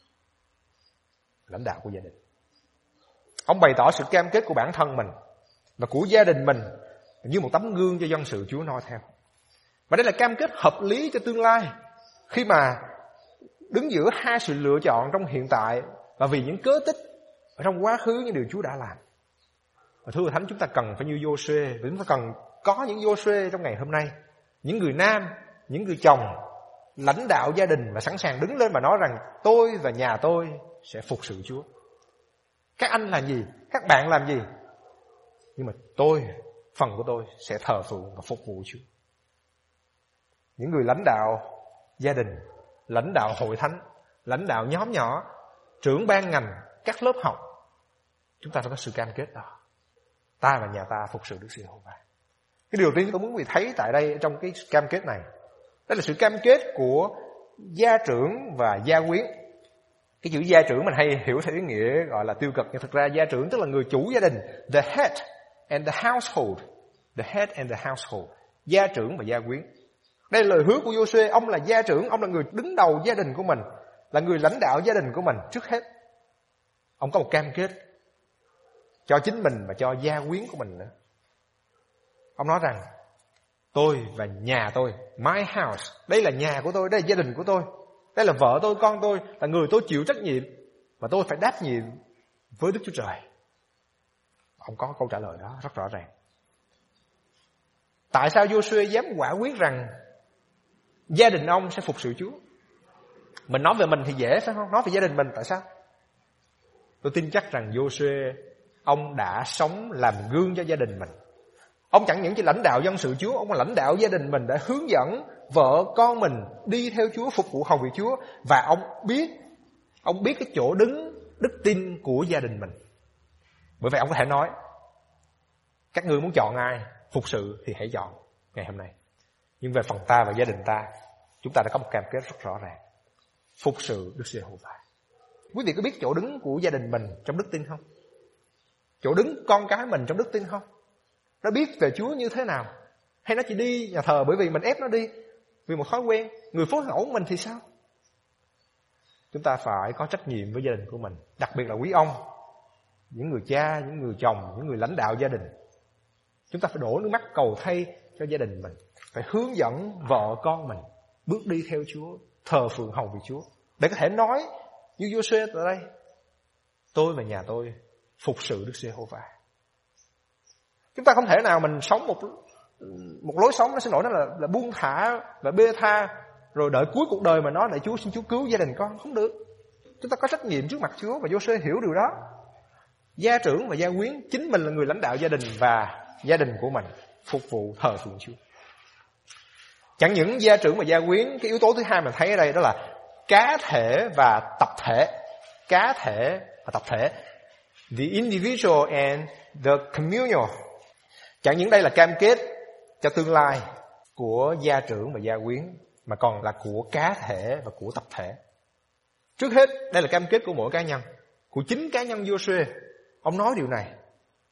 S1: Lãnh đạo của gia đình. Ông bày tỏ sự cam kết của bản thân mình và của gia đình mình như một tấm gương cho dân sự Chúa noi theo. Và đây là cam kết hợp lý cho tương lai, khi mà đứng giữa hai sự lựa chọn trong hiện tại và vì những cớ tích ở trong quá khứ những điều Chúa đã làm. Và thưa Thánh, chúng ta cần phải như Giô-suê, vì chúng ta cần có những Giô-suê trong ngày hôm nay, những người nam, những người chồng lãnh đạo gia đình và sẵn sàng đứng lên và nói rằng tôi và nhà tôi sẽ phục sự Chúa. Các anh làm gì, các bạn làm gì, nhưng mà tôi, phần của tôi sẽ thờ phượng và phục vụ Chúa. Những người lãnh đạo gia đình, lãnh đạo hội thánh, lãnh đạo nhóm nhỏ, trưởng ban ngành, các lớp học, chúng ta phải có sự cam kết đó. Ta và nhà ta phục sự Đức Giê-hô-va. Cái điều tiên tôi muốn quý vị thấy tại đây trong cái cam kết này, đó là sự cam kết của gia trưởng và gia quyến. Cái chữ gia trưởng mình hay hiểu theo ý nghĩa gọi là tiêu cực, nhưng thực ra gia trưởng tức là người chủ gia đình, the head and the household, the head and the household, gia trưởng và gia quyến. Đây là lời hứa của Giô-suê, ông là gia trưởng, ông là người đứng đầu gia đình của mình, là người lãnh đạo gia đình của mình trước hết. Ông có một cam kết cho chính mình và cho gia quyến của mình nữa. Ông nói rằng tôi và nhà tôi, my house, đây là nhà của tôi, đây là gia đình của tôi, đây là vợ tôi, con tôi, là người tôi chịu trách nhiệm và tôi phải đáp nhiệm với Đức Chúa Trời. Ông có câu trả lời đó rất rõ ràng. Tại sao Giô-suê dám quả quyết rằng gia đình ông sẽ phục sự Chúa? Mình nói về mình thì dễ phải không? Nói về gia đình mình tại sao? Tôi tin chắc rằng Giô-suê ông đã sống làm gương cho gia đình mình. Ông chẳng những chỉ lãnh đạo dân sự Chúa, ông là lãnh đạo gia đình mình, đã hướng dẫn vợ con mình đi theo Chúa, phục vụ hầu việc Chúa. Và ông biết, ông biết cái chỗ đứng đức tin của gia đình mình. Bởi vậy ông có thể nói, các ngươi muốn chọn ai phục sự thì hãy chọn ngày hôm nay. Nhưng về phần ta và gia đình ta, chúng ta đã có một cam kết rất rõ ràng: phục sự Đức Giê-hô-va. Quý vị có biết chỗ đứng của gia đình mình trong đức tin không? Chỗ đứng con cái mình trong đức tin không? Nó biết về Chúa như thế nào? Hay nó chỉ đi nhà thờ bởi vì mình ép nó đi, vì một thói quen? Người phối ngẫu mình thì sao? Chúng ta phải có trách nhiệm với gia đình của mình, đặc biệt là quý ông, những người cha, những người chồng, những người lãnh đạo gia đình. Chúng ta phải đổ nước mắt cầu thay cho gia đình mình, phải hướng dẫn vợ con mình bước đi theo Chúa, thờ phượng hầu vì Chúa, để có thể nói như Giô-suê ở đây: tôi và nhà tôi phục sự Đức Giê-hô-va. Chúng ta không thể nào mình sống một một lối sống nó xin lỗi nó là, là buông thả và bê tha, rồi đợi cuối cuộc đời mà nói lại Chúa xin Chúa cứu gia đình con. Không được. Chúng ta có trách nhiệm trước mặt Chúa, và Giô-suê hiểu điều đó. Gia trưởng và gia quyến, chính mình là người lãnh đạo gia đình và gia đình của mình phục vụ thờ phượng Chúa. Chẳng những gia trưởng và gia quyến, cái yếu tố thứ hai mình thấy ở đây đó là cá thể và tập thể. Cá thể và tập thể, the individual and the communal. Chẳng những đây là cam kết cho tương lai của gia trưởng và gia quyến, mà còn là của cá thể và của tập thể. Trước hết, đây là cam kết của mỗi cá nhân, của chính cá nhân Giô-suê. Ông nói điều này: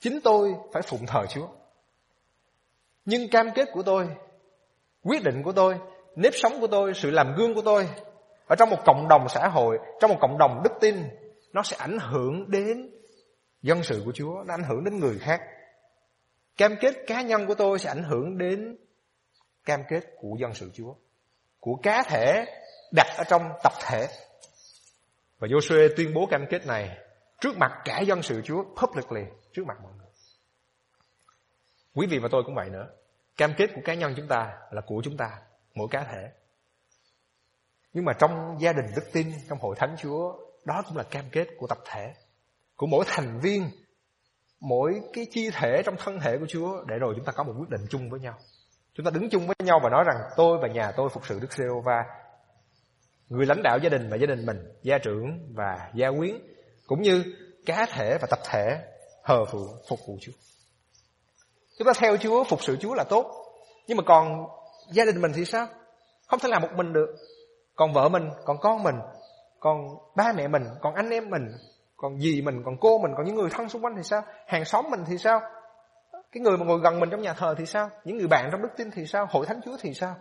S1: Chính tôi phải phụng thờ Chúa. Nhưng cam kết của tôi, quyết định của tôi, nếp sống của tôi, sự làm gương của tôi ở trong một cộng đồng xã hội, trong một cộng đồng đức tin, nó sẽ ảnh hưởng đến dân sự của Chúa, nó ảnh hưởng đến người khác. Cam kết cá nhân của tôi sẽ ảnh hưởng đến cam kết của dân sự Chúa, của cá thể đặt ở trong tập thể. Và Giô-suê tuyên bố cam kết này trước mặt cả dân sự Chúa, publicly, trước mặt mọi người. Quý vị và tôi cũng vậy nữa. Cam kết của cá nhân chúng ta là của chúng ta, mỗi cá thể. Nhưng mà trong gia đình đức tin, trong hội thánh Chúa, đó cũng là cam kết của tập thể, của mỗi thành viên, mỗi cái chi thể trong thân thể của Chúa, để rồi chúng ta có một quyết định chung với nhau. Chúng ta đứng chung với nhau và nói rằng tôi và nhà tôi phục sự Đức Giê-hô-va. Người lãnh đạo gia đình và gia đình mình, gia trưởng và gia quyến, cũng như cá thể và tập thể hờ phượng phục vụ Chúa. Chúng ta theo Chúa, phục sự Chúa là tốt. Nhưng mà còn gia đình mình thì sao? Không thể làm một mình được. Còn vợ mình, còn con mình, còn ba mẹ mình, còn anh em mình, còn dì mình, còn cô mình, còn những người thân xung quanh thì sao? Hàng xóm mình thì sao? Cái người mà ngồi gần mình trong nhà thờ thì sao? Những người bạn trong đức tin thì sao? Hội thánh Chúa thì sao?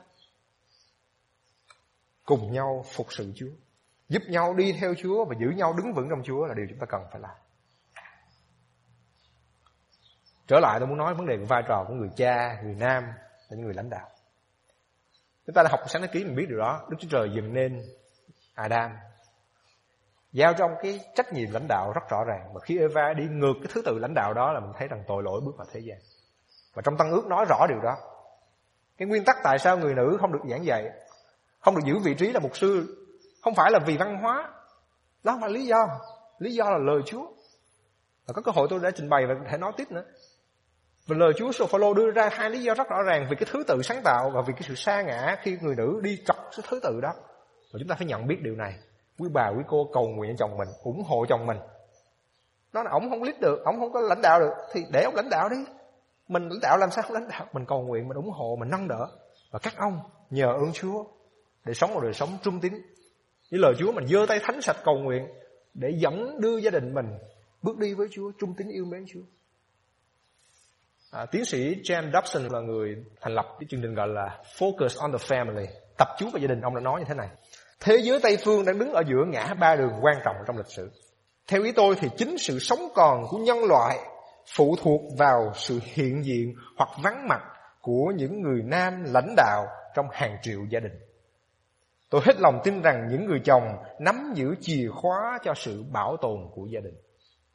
S1: Cùng nhau phục sự Chúa, giúp nhau đi theo Chúa và giữ nhau đứng vững trong Chúa là điều chúng ta cần phải làm. Trở lại tôi muốn nói vấn đề về vai trò của người cha, người nam và những người lãnh đạo. Chúng ta đã học Sáng Thế Ký mình biết điều đó. Đức Chúa Trời dựng nên Adam, giao trong cái trách nhiệm lãnh đạo rất rõ ràng. Và khi Eva đi ngược cái thứ tự lãnh đạo đó là mình thấy rằng tội lỗi bước vào thế gian. Và trong Tân Ước nói rõ điều đó. Cái nguyên tắc tại sao người nữ không được giảng dạy, không được giữ vị trí là mục sư, không phải là vì văn hóa. Đó không phải lý do. Lý do là lời Chúa. Và có cơ hội tôi đã trình bày và có thể nói tiếp nữa. Và lời Chúa Phaolô đưa ra hai lý do rất rõ ràng vì cái thứ tự sáng tạo và vì cái sự sa ngã khi người nữ đi trật cái thứ tự đó. Và chúng ta phải nhận biết điều này. Quý bà, quý cô cầu nguyện chồng mình, ủng hộ chồng mình. Nói là ổng không lead được, ổng không có lãnh đạo được, thì để ổng lãnh đạo đi. Mình lãnh đạo làm sao không lãnh đạo? Mình cầu nguyện, mình ủng hộ, mình nâng đỡ. Và các ông nhờ ơn Chúa để sống một đời sống trung tín. Với lời Chúa mình giơ tay thánh sạch cầu nguyện để dẫn đưa gia đình mình bước đi với Chúa, trung tín yêu mến Chúa. À, tiến sĩ James Dobson là người thành lập cái chương trình gọi là Focus on the Family, tập trung vào gia đình. Ông đã nói như thế này: thế giới Tây phương đang đứng ở giữa ngã ba đường quan trọng trong lịch sử. Theo ý tôi thì chính sự sống còn của nhân loại phụ thuộc vào sự hiện diện hoặc vắng mặt của những người nam lãnh đạo trong hàng triệu gia đình. Tôi hết lòng tin rằng những người chồng nắm giữ chìa khóa cho sự bảo tồn của gia đình.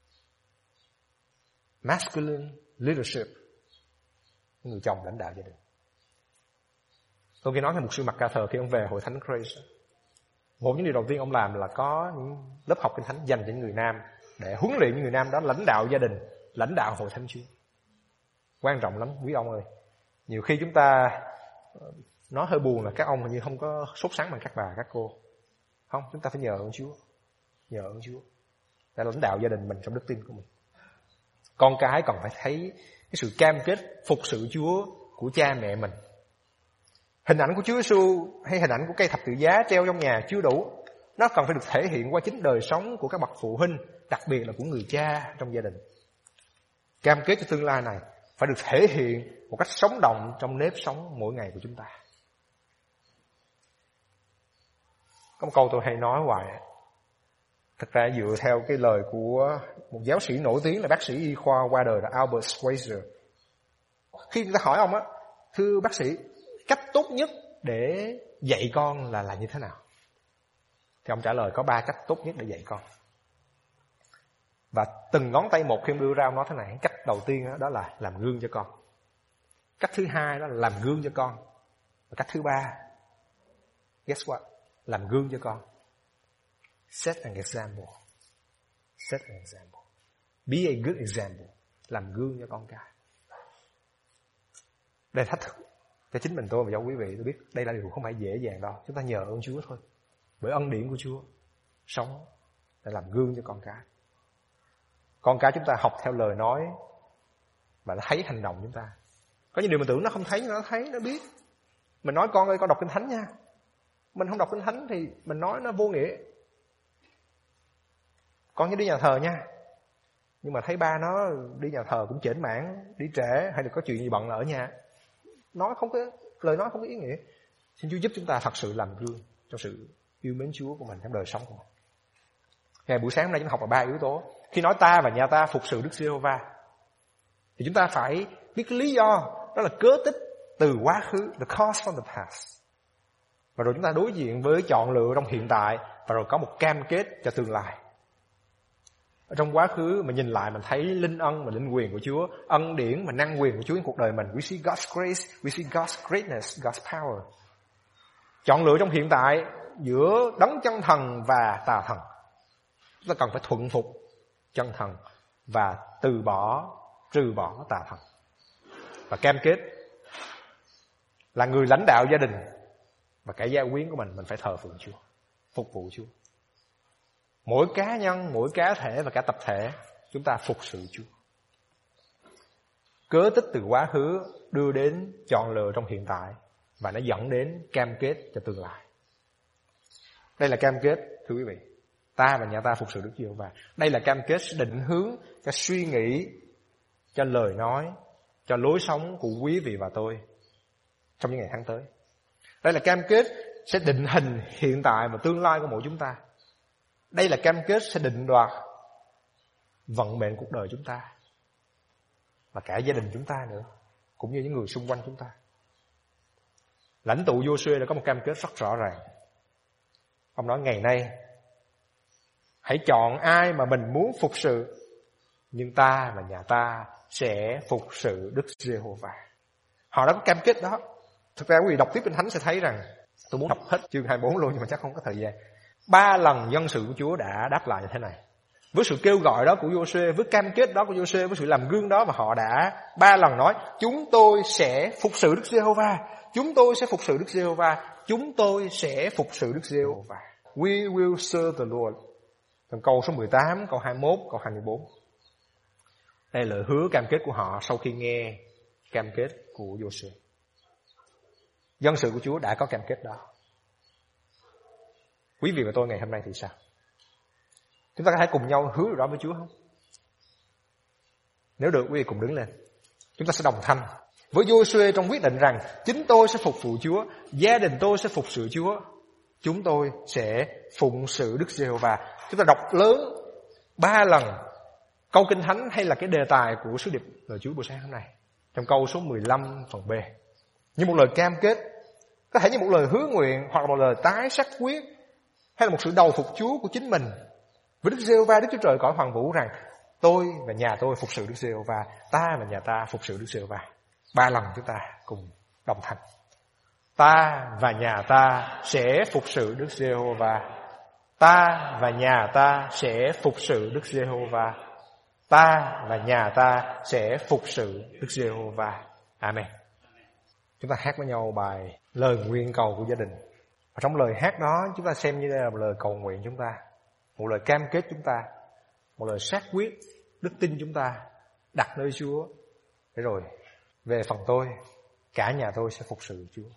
S1: Masculine leadership, người chồng lãnh đạo gia đình. Tôi nghe nói về mục sư MacArthur khi ông về hội thánh Grace, một những điều đầu tiên ông làm là có những lớp học kinh thánh dành cho những người nam để huấn luyện những người nam đó lãnh đạo gia đình, lãnh đạo hội thánh Chúa. Quan trọng lắm quý ông ơi. Nhiều khi chúng ta nói hơi buồn là các ông hình như không có sốt sắng bằng các bà, các cô. Không, chúng ta phải nhờ ơn Chúa, nhờ ơn Chúa để lãnh đạo gia đình mình trong đức tin của mình. Con cái còn phải thấy cái sự cam kết phục sự Chúa của cha mẹ mình. Hình ảnh của Chúa Giêsu hay hình ảnh của cây thập tự giá treo trong nhà chưa đủ. Nó cần phải được thể hiện qua chính đời sống của các bậc phụ huynh, đặc biệt là của người cha trong gia đình. Cam kết cho tương lai này phải được thể hiện một cách sống động trong nếp sống mỗi ngày của chúng ta. Có một câu tôi hay nói hoài, thật ra dựa theo cái lời của một giáo sĩ nổi tiếng là bác sĩ y khoa qua đời là Albert Schweitzer. Khi người ta hỏi ông á, thưa bác sĩ, cách tốt nhất để dạy con là là như thế nào? Thì ông trả lời có ba cách tốt nhất để dạy con. Và từng ngón tay một khi ông đưa ra ông nói thế này: cách đầu tiên đó, đó là làm gương cho con. Cách thứ hai đó là làm gương cho con. Và cách thứ ba, guess what? Làm gương cho con. Set an example. Set an example. Be a good example. Làm gương cho con cái. Đây là thách thức cho chính mình tôi và cho quý vị. Tôi biết đây là điều không phải dễ dàng đâu. Chúng ta nhờ ơn Chúa thôi. Bởi ân điển của Chúa sống để làm gương cho con cái. Con cái chúng ta học theo lời nói và nó thấy hành động chúng ta. Có những điều mình tưởng nó không thấy, nó thấy, nó biết. Mình nói con ơi con đọc kinh thánh nha. Mình không đọc kinh thánh thì mình nói nó vô nghĩa. Con nhớ đi nhà thờ nha. nhưng mà thấy ba nó đi nhà thờ cũng chểnh mảng, đi trễ hay là có chuyện gì bận là ở nhà. Nói không có, lời nói không có ý nghĩa. Xin Chúa giúp chúng ta thật sự làm gương trong sự yêu mến Chúa của mình trong đời sống của mình. Ngày buổi sáng hôm nay chúng ta học là ba yếu tố. Khi nói ta và nhà ta phục sự Đức Giê-hô-va thì chúng ta phải biết cái lý do, đó là cớ tích từ quá khứ, the cause from the past. Và rồi chúng ta đối diện với chọn lựa trong hiện tại, và rồi có một cam kết cho tương lai. Ở trong quá khứ mình nhìn lại mình thấy linh ân và linh quyền của Chúa, ân điển và năng quyền của Chúa trong cuộc đời mình. We see God's grace, we see God's greatness, God's power. Chọn lựa trong hiện tại giữa đấng chân thần và tà thần. Chúng ta cần phải thuận phục chân thần và từ bỏ, trừ bỏ tà thần. Và cam kết là người lãnh đạo gia đình và cả gia quyến của mình, mình phải thờ phượng Chúa, phục vụ Chúa. Mỗi cá nhân, mỗi cá thể và cả tập thể, chúng ta phục sự Chúa. Cớ tích từ quá khứ đưa đến chọn lựa trong hiện tại, và nó dẫn đến cam kết cho tương lai. Đây là cam kết, thưa quý vị. Ta và nhà ta phục sự Đức Giê-hô-va. Đây là cam kết định hướng cho suy nghĩ, cho lời nói, cho lối sống của quý vị và tôi trong những ngày tháng tới. Đây là cam kết sẽ định hình hiện tại và tương lai của mỗi chúng ta. Đây là cam kết sẽ định đoạt vận mệnh cuộc đời chúng ta và cả gia đình chúng ta nữa, cũng như những người xung quanh chúng ta. Lãnh tụ Giô-suê đã có một cam kết rất rõ ràng. Ông nói ngày nay hãy chọn ai mà mình muốn phục sự, nhưng ta và nhà ta sẽ phục sự Đức Giê-hô-va. Họ đã có cam kết đó. Thực ra quý vị đọc tiếp Kinh Thánh sẽ thấy rằng, tôi muốn đọc hết chương hai mươi bốn luôn nhưng mà chắc không có thời gian. Ba lần dân sự của Chúa đã đáp lại như thế này. Với sự kêu gọi đó của Giô-suê, với cam kết đó của Giô-suê, với sự làm gương đó, mà họ đã ba lần nói: chúng tôi sẽ phục sự Đức Giê-hô-va, chúng tôi sẽ phục sự Đức Giê-hô-va, chúng tôi sẽ phục sự Đức Giê-hô-va. We will serve the Lord. Trong câu số mười tám, câu hai mươi mốt, câu hai mươi bốn. Đây là lời hứa cam kết của họ sau khi nghe cam kết của Giô-suê. Dân sự của Chúa đã có cam kết đó. Quý vị và tôi ngày hôm nay thì sao? Chúng ta có thể cùng nhau hứa đó với Chúa không? Nếu được, quý vị cùng đứng lên. Chúng ta sẽ đồng thanh với Giô-suê trong quyết định rằng chính tôi sẽ phục vụ Chúa, gia đình tôi sẽ phục sự Chúa, chúng tôi sẽ phụng sự Đức Giê-hô-va. Chúng ta đọc lớn ba lần câu Kinh Thánh hay là cái đề tài của sứ điệp lời Chúa buổi sáng hôm nay, trong câu số mười lăm phần B, như một lời cam kết, có thể như một lời hứa nguyện, hoặc là một lời tái xác quyết, hay là một sự đầu phục Chúa của chính mình với Đức Giê-hô-va, Đức Chúa Trời cõi hoàng vũ, rằng tôi và nhà tôi phục sự Đức Giê-hô-va, ta và nhà ta phục sự Đức Giê-hô-va. Ba lần chúng ta cùng đồng thanh: ta và nhà ta sẽ phục sự Đức Giê-hô-va, ta và nhà ta sẽ phục sự Đức Giê-hô-va, ta và nhà ta sẽ phục sự Đức Giê-hô-va. Amen. Chúng ta hát với nhau bài lời nguyện cầu của gia đình. Và trong lời hát đó, chúng ta xem như đây là một lời cầu nguyện chúng ta, một lời cam kết chúng ta, một lời xác quyết đức tin chúng ta đặt nơi Chúa. Để rồi về phần tôi, cả nhà tôi sẽ phục sự Chúa.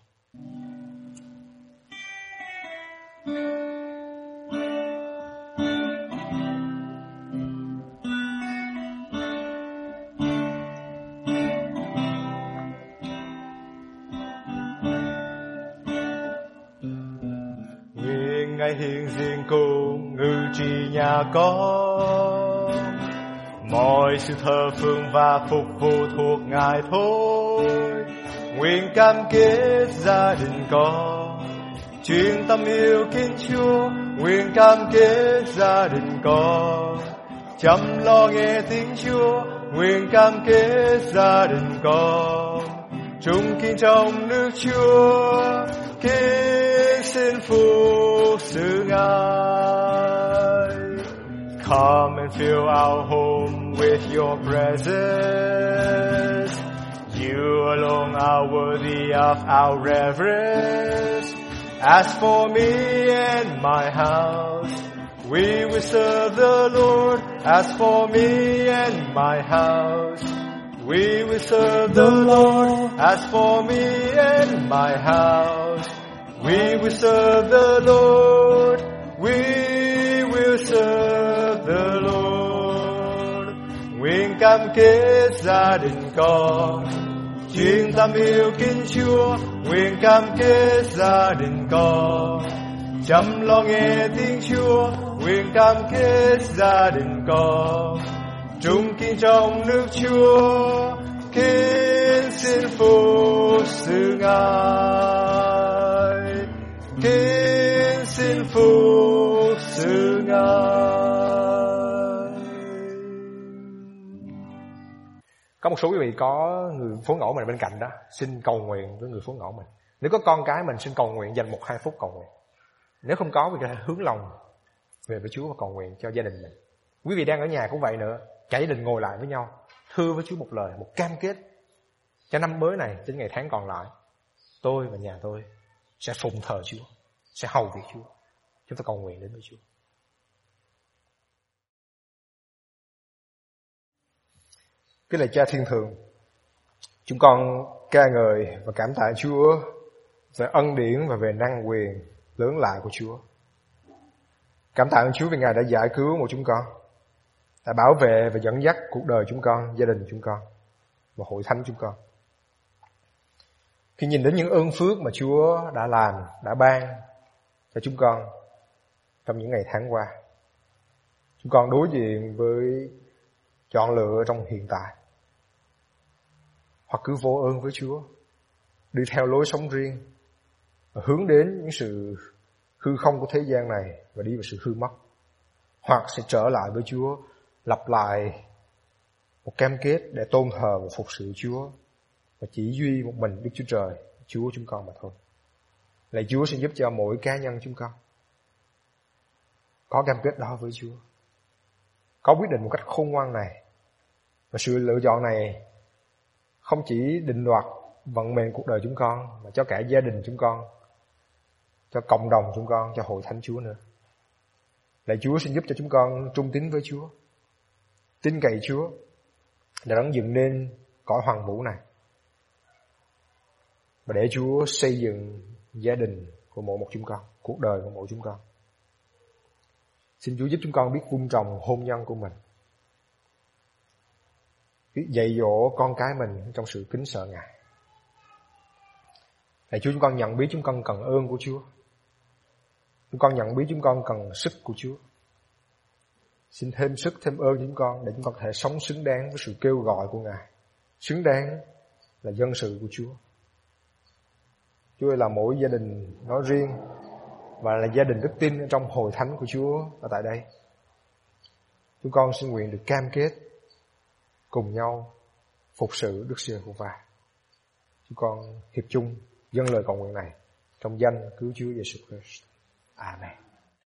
S2: Nguyện Ngài hiện diện cùng ngự trị nhà con, mọi sự thờ phượng và phục vụ thuộc Ngài thôi. Nguyện cam kết gia đình con chuyên tâm yêu kính Chúa, nguyện cam kết gia đình con chăm lo nghe tiếng Chúa, nguyện cam kết gia đình con trung kính trong nước Chúa, kính xin phục sự Ngài. Come and fill our home with your presence. You alone are worthy of our reverence. As for me and my house, we will serve the Lord. As for me and my house, we will serve the Lord. As for me and my house, we will serve the Lord. We will serve the Lord. cam kết gia đình con. Chuyên tâm yêu kính Chúa, nguyện cam kết gia đình con. Chăm lo nghe tiếng Chúa, nguyện cam kết gia đình con. Trung kính trong nước Chúa, kính xin phục sự Ngài, kính xin phục sự Ngài.
S1: Có một số quý vị có người phối ngẫu mình bên cạnh đó, xin cầu nguyện với người phối ngẫu mình. Nếu có con cái mình, xin cầu nguyện, dành một hai phút cầu nguyện. Nếu không có, thì có thể hướng lòng về với Chúa và cầu nguyện cho gia đình mình. Quý vị đang ở nhà cũng vậy nữa, cả gia đình ngồi lại với nhau, thưa với Chúa một lời, một cam kết cho năm mới này, đến ngày tháng còn lại, tôi và nhà tôi sẽ phụng thờ Chúa, sẽ hầu việc Chúa. Chúng ta cầu nguyện đến với Chúa. Cái lời Cha thiên thượng, chúng con ca ngợi và cảm tạ Chúa về ân điển và về năng quyền lớn lạ của Chúa. Cảm tạ ơn Chúa vì Ngài đã giải cứu một chúng con, đã bảo vệ và dẫn dắt cuộc đời chúng con, gia đình chúng con và hội thánh chúng con. Khi nhìn đến những ơn phước mà Chúa đã làm, đã ban cho chúng con trong những ngày tháng qua, chúng con đối diện với chọn lựa trong hiện tại, hoặc cứ vô ơn với Chúa, đi theo lối sống riêng và hướng đến những sự hư không của thế gian này và đi vào sự hư mất, hoặc sẽ trở lại với Chúa, lặp lại một cam kết để tôn thờ và phục sự Chúa và chỉ duy một mình Đức Chúa Trời, Chúa chúng con mà thôi. Lạy Chúa xin giúp cho mỗi cá nhân chúng con có cam kết đó với Chúa, có quyết định một cách khôn ngoan này, và sự lựa chọn này không chỉ định đoạt vận mệnh cuộc đời chúng con, mà cho cả gia đình chúng con, cho cộng đồng chúng con, cho hội thánh Chúa nữa. Lạy Chúa xin giúp cho chúng con trung tín với Chúa, tin cậy Chúa để đấng dựng nên cõi hoàng vũ này, và để Chúa xây dựng gia đình của mỗi một chúng con, cuộc đời của mỗi chúng con. Xin Chúa giúp chúng con biết vun trồng hôn nhân của mình, biết dạy dỗ con cái mình trong sự kính sợ Ngài. Lạy Chúa, chúng con nhận biết chúng con cần ơn của Chúa, chúng con nhận biết chúng con cần sức của Chúa. Xin thêm sức, thêm ơn cho chúng con để chúng con có thể sống xứng đáng với sự kêu gọi của Ngài, xứng đáng là dân sự của Chúa. Chúa ơi, là mỗi gia đình nói riêng và là gia đình đức tin trong hội thánh của Chúa ở tại đây, chúng con xin nguyện được cam kết cùng nhau phục sự Đức Giê-hô-va. Chúng con hiệp chung dâng lời cầu nguyện này trong danh cứu Chúa Giêsu Christ. Amen.